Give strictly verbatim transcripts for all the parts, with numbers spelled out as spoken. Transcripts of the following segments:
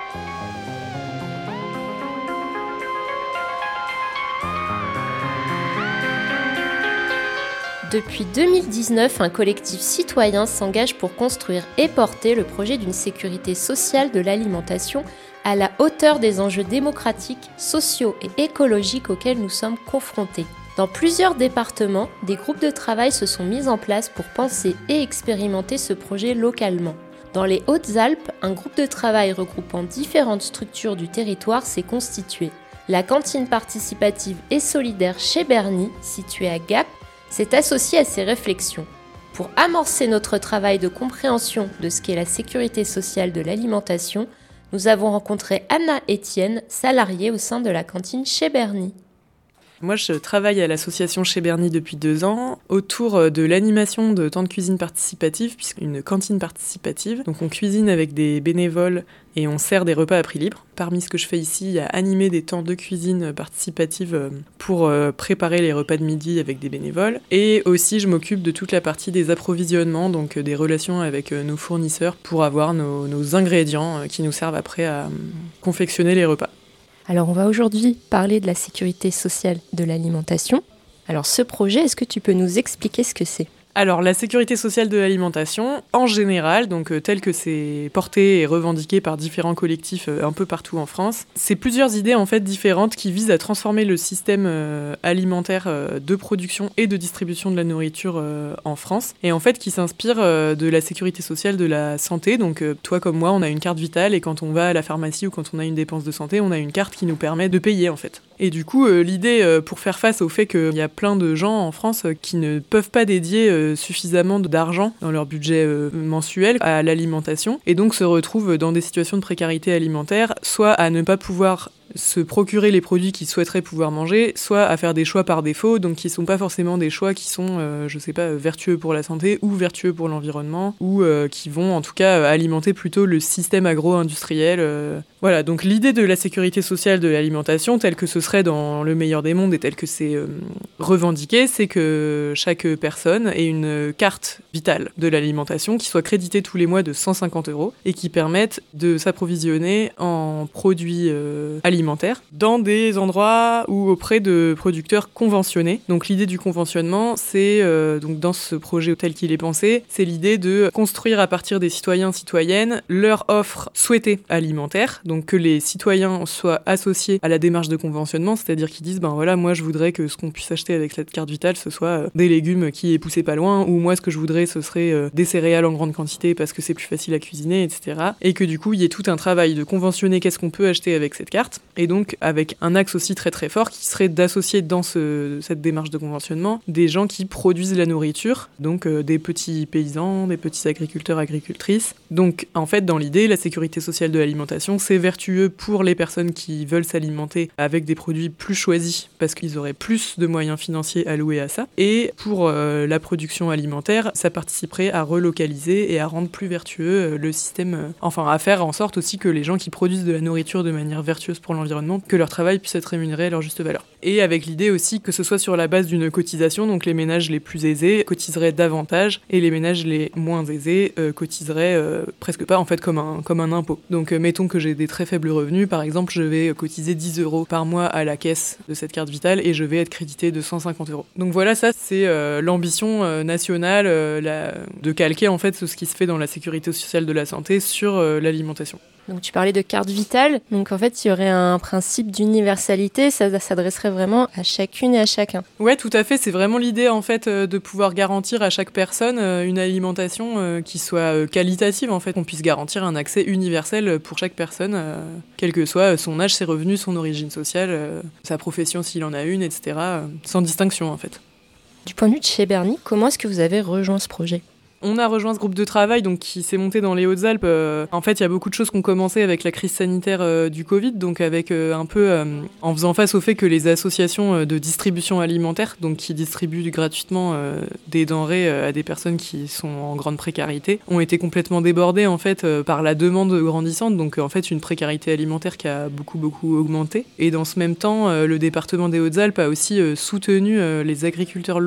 Depuis deux mille dix-neuf, un collectif citoyen s'engage pour construire et porter le projet d'une sécurité sociale de l'alimentation à la hauteur des enjeux démocratiques, sociaux et écologiques auxquels nous sommes confrontés. Dans plusieurs départements, des groupes de travail se sont mis en place pour penser et expérimenter ce projet localement. Dans les Hautes-Alpes, un groupe de travail regroupant différentes structures du territoire s'est constitué. La cantine participative et solidaire chez Berny, située à Gap, s'est associée à ces réflexions. Pour amorcer notre travail de compréhension de ce qu'est la sécurité sociale de l'alimentation, nous avons rencontré Anna Etienne, salariée au sein de la cantine chez Berny. Moi, je travaille à l'association chez Berny depuis deux ans, autour de l'animation de temps de cuisine participative, puisqu'une cantine participative. Donc on cuisine avec des bénévoles et on sert des repas à prix libre. Parmi ce que je fais ici, il y a animer des temps de cuisine participative pour préparer les repas de midi avec des bénévoles. Et aussi, je m'occupe de toute la partie des approvisionnements, donc des relations avec nos fournisseurs pour avoir nos, nos ingrédients qui nous servent après à confectionner les repas. Alors on va aujourd'hui parler de la sécurité sociale de l'alimentation. Alors ce projet, est-ce que tu peux nous expliquer ce que c'est ? Alors la sécurité sociale de l'alimentation, en général, donc euh, tel que c'est porté et revendiqué par différents collectifs euh, un peu partout en France, c'est plusieurs idées en fait différentes qui visent à transformer le système euh, alimentaire euh, de production et de distribution de la nourriture euh, en France, et en fait qui s'inspire euh, de la sécurité sociale de la santé. Donc euh, toi comme moi, on a une carte vitale et quand on va à la pharmacie ou quand on a une dépense de santé, on a une carte qui nous permet de payer en fait. Et du coup, euh, l'idée euh, pour faire face au fait qu'il y a plein de gens en France euh, qui ne peuvent pas dédier euh, suffisamment d'argent dans leur budget euh, mensuel à l'alimentation et donc se retrouvent dans des situations de précarité alimentaire, soit à ne pas pouvoir se procurer les produits qu'ils souhaiteraient pouvoir manger, soit à faire des choix par défaut, donc qui sont pas forcément des choix qui sont, euh, je sais pas, vertueux pour la santé ou vertueux pour l'environnement, ou euh, qui vont en tout cas alimenter plutôt le système agro-industriel. Euh. Voilà, donc l'idée de la sécurité sociale de l'alimentation, telle que ce serait dans le meilleur des mondes et telle que c'est euh, revendiqué, c'est que chaque personne ait une carte vitale de l'alimentation qui soit créditée tous les mois de cent cinquante euros et qui permette de s'approvisionner en produits euh, alimentaires alimentaire dans des endroits ou auprès de producteurs conventionnés. Donc l'idée du conventionnement, c'est euh, donc dans ce projet tel qu'il est pensé, c'est l'idée de construire à partir des citoyens citoyennes leur offre souhaitée alimentaire, donc que les citoyens soient associés à la démarche de conventionnement, c'est-à-dire qu'ils disent ben voilà, moi je voudrais que ce qu'on puisse acheter avec cette carte vitale ce soit euh, des légumes qui est poussé pas loin, ou moi ce que je voudrais ce serait euh, des céréales en grande quantité parce que c'est plus facile à cuisiner, et cetera. Et que du coup il y ait tout un travail de conventionner qu'est-ce qu'on peut acheter avec cette carte. Et donc avec un axe aussi très très fort qui serait d'associer dans ce, cette démarche de conventionnement des gens qui produisent la nourriture, donc euh, des petits paysans, des petits agriculteurs, agricultrices. Donc en fait dans l'idée, la sécurité sociale de l'alimentation, c'est vertueux pour les personnes qui veulent s'alimenter avec des produits plus choisis parce qu'ils auraient plus de moyens financiers alloués à ça. Et pour euh, la production alimentaire, ça participerait à relocaliser et à rendre plus vertueux euh, le système, euh, enfin à faire en sorte aussi que les gens qui produisent de la nourriture de manière vertueuse pour l'environnement, que leur travail puisse être rémunéré à leur juste valeur. Et avec l'idée aussi que ce soit sur la base d'une cotisation, donc les ménages les plus aisés cotiseraient davantage et les ménages les moins aisés euh, cotiseraient euh, presque pas en fait comme un, comme un impôt. Donc euh, mettons que j'ai des très faibles revenus, par exemple je vais cotiser dix euros par mois à la caisse de cette carte vitale et je vais être crédité de cent cinquante euros. Donc voilà, ça c'est euh, l'ambition euh, nationale euh, la, de calquer en fait ce qui se fait dans la sécurité sociale de la santé sur euh, l'alimentation. Donc tu parlais de carte vitale, donc en fait il y aurait un principe d'universalité, ça s'adresserait vraiment à chacune et à chacun. Ouais, tout à fait, c'est vraiment l'idée en fait de pouvoir garantir à chaque personne une alimentation qui soit qualitative en fait, qu'on puisse garantir un accès universel pour chaque personne, quel que soit son âge, ses revenus, son origine sociale, sa profession s'il en a une, et cetera, sans distinction en fait. Du point de vue de chez Berny, comment est-ce que vous avez rejoint ce projet ? On a rejoint ce groupe de travail donc, qui s'est monté dans les Hautes-Alpes. Euh, en fait, il y a beaucoup de choses qui ont commencé avec la crise sanitaire euh, du Covid, donc avec euh, un peu euh, en faisant face au fait que les associations euh, de distribution alimentaire, donc qui distribuent gratuitement euh, des denrées euh, à des personnes qui sont en grande précarité, ont été complètement débordées en fait euh, par la demande grandissante. Donc en fait, une précarité alimentaire qui a beaucoup beaucoup augmenté. Et dans ce même temps, euh, le département des Hautes-Alpes a aussi euh, soutenu euh, les agriculteurs locaux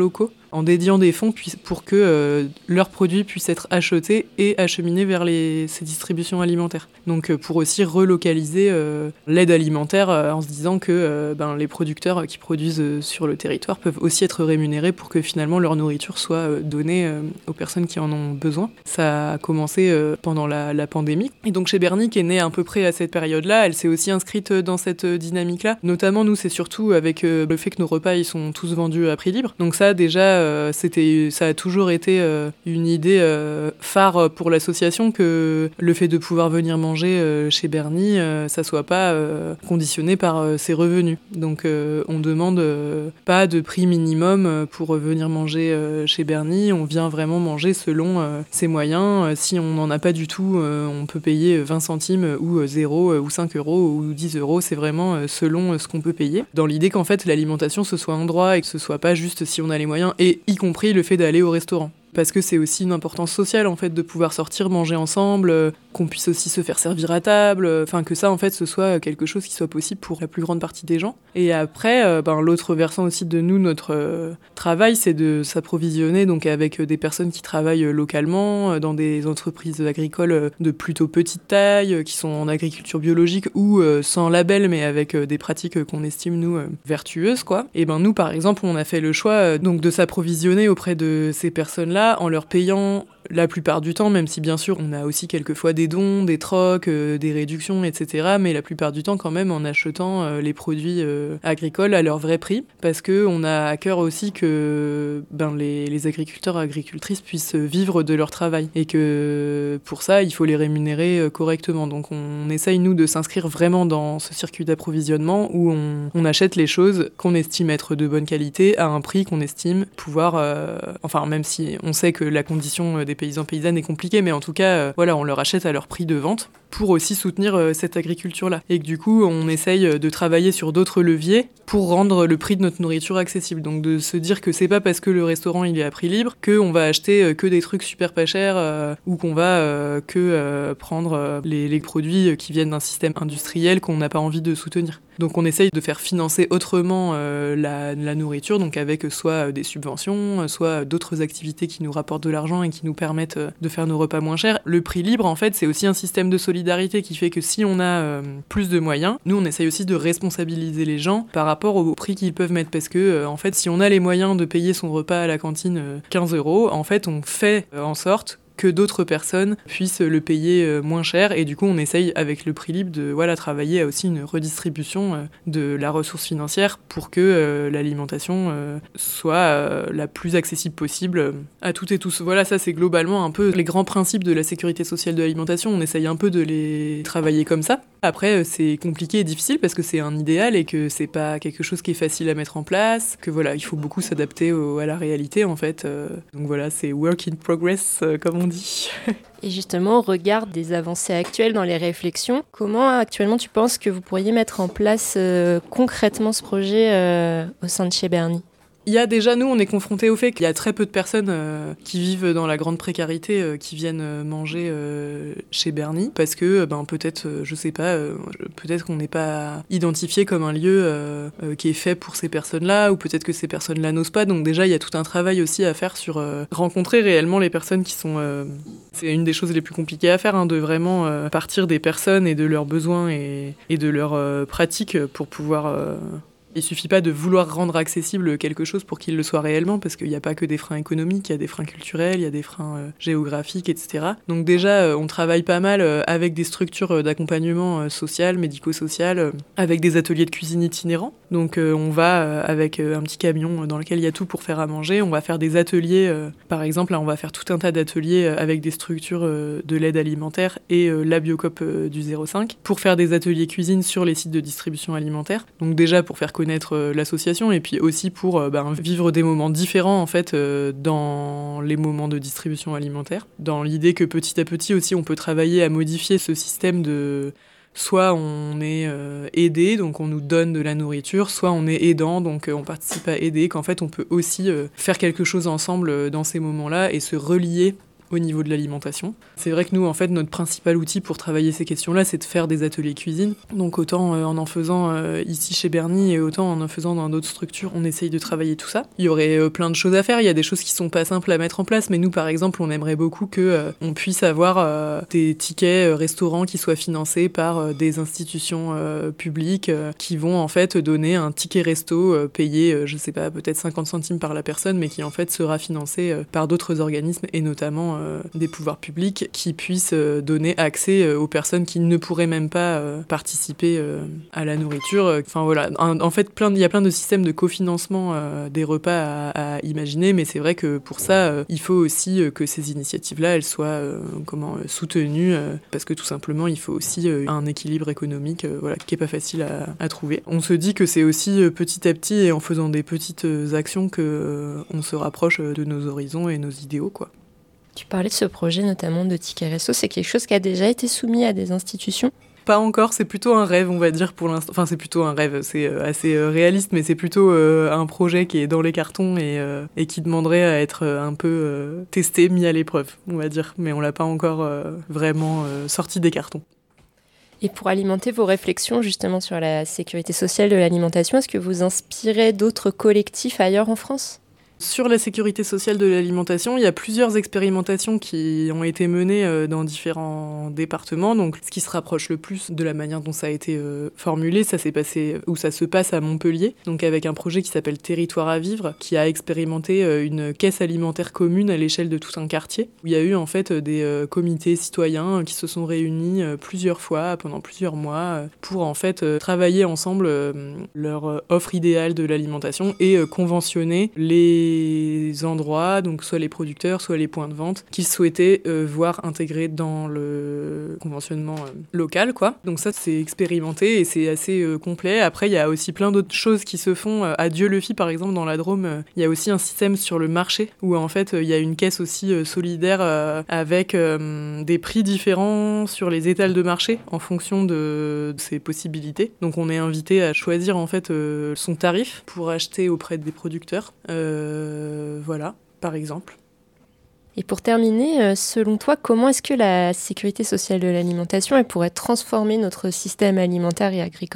en dédiant des fonds pour que euh, leurs produits puissent être achetés et acheminés vers les, ces distributions alimentaires. Donc euh, pour aussi relocaliser euh, l'aide alimentaire euh, en se disant que euh, ben, les producteurs qui produisent euh, sur le territoire peuvent aussi être rémunérés pour que finalement leur nourriture soit euh, donnée euh, aux personnes qui en ont besoin. Ça a commencé euh, pendant la, la pandémie. Et donc chez Berny, qui est née à peu près à cette période-là, elle s'est aussi inscrite dans cette dynamique-là. Notamment, nous, c'est surtout avec euh, le fait que nos repas, ils sont tous vendus à prix libre. Donc ça, déjà, euh, c'était, ça a toujours été euh, une idée euh, phare pour l'association que le fait de pouvoir venir manger euh, chez Berny, euh, ça soit pas euh, conditionné par euh, ses revenus. Donc euh, on demande euh, pas de prix minimum pour venir manger euh, chez Berny. On vient vraiment manger selon euh, ses moyens. Euh, si on n'en a pas du tout, euh, on peut payer vingt centimes ou zéro ou cinq euros ou dix euros. C'est vraiment euh, selon euh, ce qu'on peut payer. Dans l'idée qu'en fait l'alimentation ce soit un droit et que ce soit pas juste si on a les moyens, et y compris le fait d'aller au restaurant. Parce que c'est aussi une importance sociale en fait de pouvoir sortir, manger ensemble, euh, qu'on puisse aussi se faire servir à table, enfin euh, que ça en fait ce soit quelque chose qui soit possible pour la plus grande partie des gens. Et après, euh, ben, l'autre versant aussi de nous, notre euh, travail, c'est de s'approvisionner donc avec des personnes qui travaillent localement, euh, dans des entreprises agricoles de plutôt petite taille, euh, qui sont en agriculture biologique ou euh, sans label mais avec euh, des pratiques qu'on estime nous euh, vertueuses quoi. Et ben nous par exemple on a fait le choix euh, donc de s'approvisionner auprès de ces personnes-là en leur payant la plupart du temps, même si bien sûr on a aussi quelquefois des dons, des trocs, euh, des réductions, et cetera. Mais la plupart du temps quand même en achetant euh, les produits euh, agricoles à leur vrai prix, parce qu'on a à cœur aussi que ben, les, les agriculteurs et agricultrices puissent vivre de leur travail et que pour ça il faut les rémunérer euh, correctement. Donc on essaye nous de s'inscrire vraiment dans ce circuit d'approvisionnement où on, on achète les choses qu'on estime être de bonne qualité à un prix qu'on estime pouvoir, euh, enfin même si on sait que la condition des paysans paysannes est compliquée, mais en tout cas, euh, voilà, on leur achète à leur prix de vente pour aussi soutenir euh, cette agriculture-là. Et que du coup, on essaye de travailler sur d'autres leviers pour rendre le prix de notre nourriture accessible. Donc de se dire que c'est pas parce que le restaurant il est à prix libre qu'on va acheter euh, que des trucs super pas chers euh, ou qu'on va euh, que euh, prendre euh, les, les produits qui viennent d'un système industriel qu'on n'a pas envie de soutenir. Donc on essaye de faire financer autrement euh, la, la nourriture, donc avec soit des subventions, soit d'autres activités qui nous rapportent de l'argent et qui nous permettent de faire nos repas moins chers. Le prix libre, en fait, c'est aussi un système de solidarité qui fait que si on a euh, plus de moyens, nous on essaye aussi de responsabiliser les gens par rapport au prix qu'ils peuvent mettre. Parce que, euh, en fait, si on a les moyens de payer son repas à la cantine euh, quinze euros, en fait, on fait euh, en sorte que d'autres personnes puissent le payer moins cher, et du coup on essaye avec le prix libre de voilà, travailler à aussi une redistribution de la ressource financière pour que euh, l'alimentation euh, soit euh, la plus accessible possible à toutes et tous. Voilà, ça c'est globalement un peu les grands principes de la sécurité sociale de l'alimentation, on essaye un peu de les travailler comme ça. Après c'est compliqué et difficile parce que c'est un idéal et que c'est pas quelque chose qui est facile à mettre en place, que voilà, il faut beaucoup s'adapter au, à la réalité en fait. Donc voilà, c'est work in progress comme on dit. Et justement, au regard des avancées actuelles dans les réflexions, comment actuellement tu penses que vous pourriez mettre en place euh, concrètement ce projet euh, au sein de chez Berny ? Il y a déjà, nous, on est confrontés au fait qu'il y a très peu de personnes euh, qui vivent dans la grande précarité, euh, qui viennent euh, manger euh, chez Berny, parce que ben, peut-être, euh, je sais pas, euh, peut-être qu'on n'est pas identifié comme un lieu euh, euh, qui est fait pour ces personnes-là, ou peut-être que ces personnes-là n'osent pas. Donc déjà, il y a tout un travail aussi à faire sur euh, rencontrer réellement les personnes qui sont... Euh, c'est une des choses les plus compliquées à faire, hein, de vraiment euh, partir des personnes et de leurs besoins et, et de leurs euh, pratiques pour pouvoir... Euh, Il suffit pas de vouloir rendre accessible quelque chose pour qu'il le soit réellement, parce qu'il n'y a pas que des freins économiques, il y a des freins culturels, il y a des freins euh, géographiques, et cetera. Donc déjà, euh, on travaille pas mal euh, avec des structures d'accompagnement euh, social, médico-social, euh, avec des ateliers de cuisine itinérants. Donc euh, on va euh, avec euh, un petit camion dans lequel il y a tout pour faire à manger, on va faire des ateliers, euh, par exemple, là on va faire tout un tas d'ateliers euh, avec des structures euh, de l'aide alimentaire et euh, la Biocoop euh, du zéro cinq, pour faire des ateliers cuisine sur les sites de distribution alimentaire. Donc déjà pour faire connaître euh, l'association, et puis aussi pour euh, ben, vivre des moments différents en fait euh, dans les moments de distribution alimentaire, dans l'idée que petit à petit aussi on peut travailler à modifier ce système de soit on est euh, aidé, donc on nous donne de la nourriture, soit on est aidant, donc euh, on participe à aider, qu'en fait on peut aussi euh, faire quelque chose ensemble euh, dans ces moments-là et se relier au niveau de l'alimentation. C'est vrai que nous, en fait, notre principal outil pour travailler ces questions-là, c'est de faire des ateliers cuisine. Donc autant euh, en en faisant euh, ici chez Berny et autant en en faisant dans d'autres structures, on essaye de travailler tout ça. Il y aurait euh, plein de choses à faire, il y a des choses qui sont pas simples à mettre en place, mais nous, par exemple, on aimerait beaucoup que euh, on puisse avoir euh, des tickets euh, restaurants qui soient financés par euh, des institutions euh, publiques euh, qui vont en fait donner un ticket resto euh, payé, euh, je sais pas, peut-être cinquante centimes par la personne, mais qui en fait sera financé euh, par d'autres organismes et notamment euh, des pouvoirs publics qui puissent euh, donner accès euh, aux personnes qui ne pourraient même pas euh, participer euh, à la nourriture. Enfin voilà, en, en fait, plein, il y a plein de systèmes de cofinancement euh, des repas à, à imaginer, mais c'est vrai que pour ça, euh, il faut aussi euh, que ces initiatives-là, elles soient euh, comment euh, soutenues, euh, parce que tout simplement, il faut aussi euh, un équilibre économique, euh, voilà, qui est pas facile à, à trouver. On se dit que c'est aussi euh, petit à petit et en faisant des petites euh, actions que euh, on se rapproche de nos horizons et nos idéaux, quoi. Tu parlais de ce projet notamment de ticket resto, c'est quelque chose qui a déjà été soumis à des institutions ? Pas encore, c'est plutôt un rêve, on va dire, pour l'instant. Enfin, c'est plutôt un rêve, c'est euh, assez euh, réaliste, mais c'est plutôt euh, un projet qui est dans les cartons et, euh, et qui demanderait à être euh, un peu euh, testé, mis à l'épreuve, on va dire. Mais on l'a pas encore euh, vraiment euh, sorti des cartons. Et pour alimenter vos réflexions justement sur la sécurité sociale de l'alimentation, est-ce que vous inspirez d'autres collectifs ailleurs en France ? Sur la sécurité sociale de l'alimentation, il y a plusieurs expérimentations qui ont été menées dans différents départements. Donc, ce qui se rapproche le plus de la manière dont ça a été euh, formulé, ça s'est passé, ou ça se passe à Montpellier, donc avec un projet qui s'appelle Territoire à vivre, qui a expérimenté euh, une caisse alimentaire commune à l'échelle de tout un quartier, où il y a eu en fait des euh, comités citoyens qui se sont réunis euh, plusieurs fois pendant plusieurs mois euh, pour en fait euh, travailler ensemble euh, leur offre idéale de l'alimentation et euh, conventionner les les endroits, donc soit les producteurs, soit les points de vente, qu'ils souhaitaient euh, voir intégrés dans le conventionnement euh, local, quoi. Donc ça, c'est expérimenté et c'est assez euh, complet. Après, il y a aussi plein d'autres choses qui se font. Euh, à Dieu-le-Fit, par exemple, dans la Drôme, euh, il y a aussi un système sur le marché où, en fait, il euh, y a une caisse aussi euh, solidaire euh, avec euh, des prix différents sur les étals de marché en fonction de, de ses possibilités. Donc on est invité à choisir, en fait, euh, son tarif pour acheter auprès des producteurs. Euh, Euh, voilà, par exemple. Et pour terminer, selon toi, comment est-ce que la sécurité sociale de l'alimentation elle pourrait transformer notre système alimentaire et agricole ?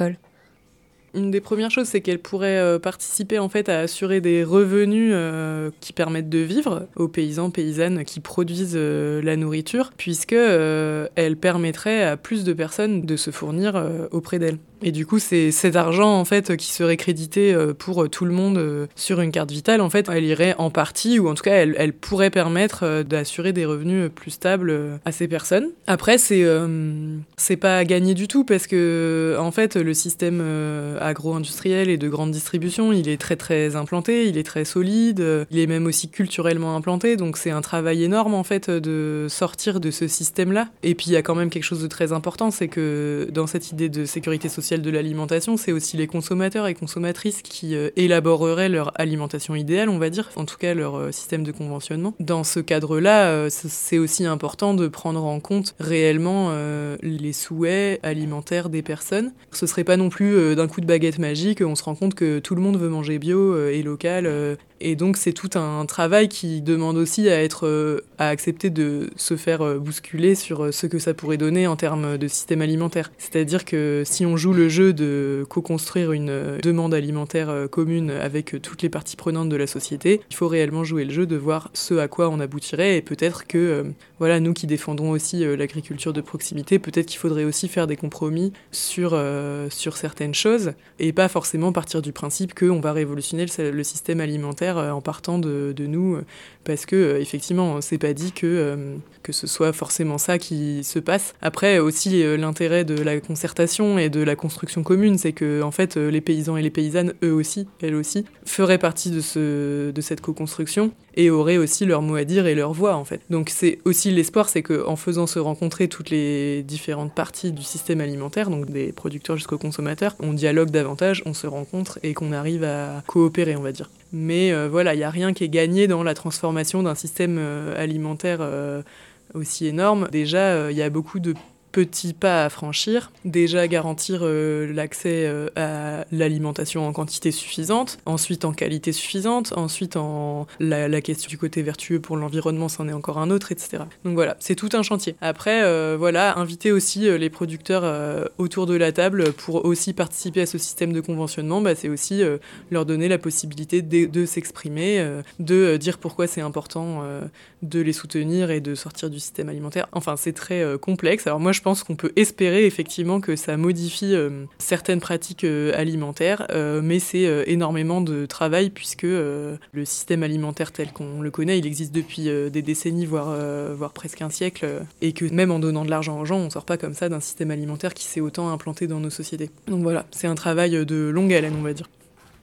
Une des premières choses, c'est qu'elle pourrait euh, participer en fait à assurer des revenus euh, qui permettent de vivre aux paysans, paysannes qui produisent euh, la nourriture, puisque euh, elle permettrait à plus de personnes de se fournir euh, auprès d'elle. Et du coup, c'est cet argent en fait qui serait crédité pour tout le monde sur une carte vitale. En fait, elle irait en partie, ou en tout cas, elle, elle pourrait permettre d'assurer des revenus plus stables à ces personnes. Après, c'est euh, c'est pas gagné du tout parce que en fait, le système euh, agro-industriel et de grande distribution, il est très très implanté, il est très solide, il est même aussi culturellement implanté. Donc, c'est un travail énorme en fait de sortir de ce système-là. Et puis, il y a quand même quelque chose de très important, c'est que dans cette idée de sécurité sociale de l'alimentation, c'est aussi les consommateurs et consommatrices qui euh, élaboreraient leur alimentation idéale, on va dire, en tout cas leur euh, système de conventionnement. Dans ce cadre-là, euh, c'est aussi important de prendre en compte réellement euh, les souhaits alimentaires des personnes. Ce serait pas non plus euh, d'un coup de baguette magique, on se rend compte que tout le monde veut manger bio euh, et local, euh, et donc c'est tout un travail qui demande aussi à être, euh, à accepter de se faire euh, bousculer sur euh, ce que ça pourrait donner en termes de système alimentaire. C'est-à-dire que si on joue le jeu de co-construire une demande alimentaire commune avec toutes les parties prenantes de la société, il faut réellement jouer le jeu de voir ce à quoi on aboutirait et peut-être que, euh, voilà, nous qui défendons aussi euh, l'agriculture de proximité, peut-être qu'il faudrait aussi faire des compromis sur, euh, sur certaines choses et pas forcément partir du principe qu'on va révolutionner le, le système alimentaire euh, en partant de, de nous, parce que euh, effectivement, c'est pas dit que, euh, que ce soit forcément ça qui se passe. Après, aussi, euh, l'intérêt de la concertation et de la construction commune, c'est que en fait, les paysans et les paysannes, eux aussi, elles aussi, feraient partie de, ce, de cette co-construction et auraient aussi leur mot à dire et leur voix, en fait. Donc c'est aussi l'espoir, c'est qu'en faisant se rencontrer toutes les différentes parties du système alimentaire, donc des producteurs jusqu'aux consommateurs, on dialogue davantage, on se rencontre et qu'on arrive à coopérer, on va dire. Mais euh, voilà, il n'y a rien qui est gagné dans la transformation d'un système euh, alimentaire euh, aussi énorme. Déjà, il euh, y a beaucoup de petits pas à franchir. Déjà garantir euh, l'accès euh, à l'alimentation en quantité suffisante, ensuite en qualité suffisante, ensuite en la, la question du côté vertueux pour l'environnement, c'en est encore un autre, et cetera. Donc voilà, c'est tout un chantier. Après, euh, voilà, inviter aussi euh, les producteurs euh, autour de la table pour aussi participer à ce système de conventionnement, bah, c'est aussi euh, leur donner la possibilité de, de s'exprimer, euh, de euh, dire pourquoi c'est important euh, de les soutenir et de sortir du système alimentaire. Enfin, c'est très euh, complexe. Alors moi, je pense qu'on peut espérer effectivement que ça modifie euh, certaines pratiques euh, alimentaires, euh, mais c'est euh, énormément de travail puisque euh, le système alimentaire tel qu'on le connaît, il existe depuis euh, des décennies, voire, euh, voire presque un siècle, euh, et que même en donnant de l'argent aux gens, on sort pas comme ça d'un système alimentaire qui s'est autant implanté dans nos sociétés. Donc voilà, c'est un travail de longue haleine, on va dire.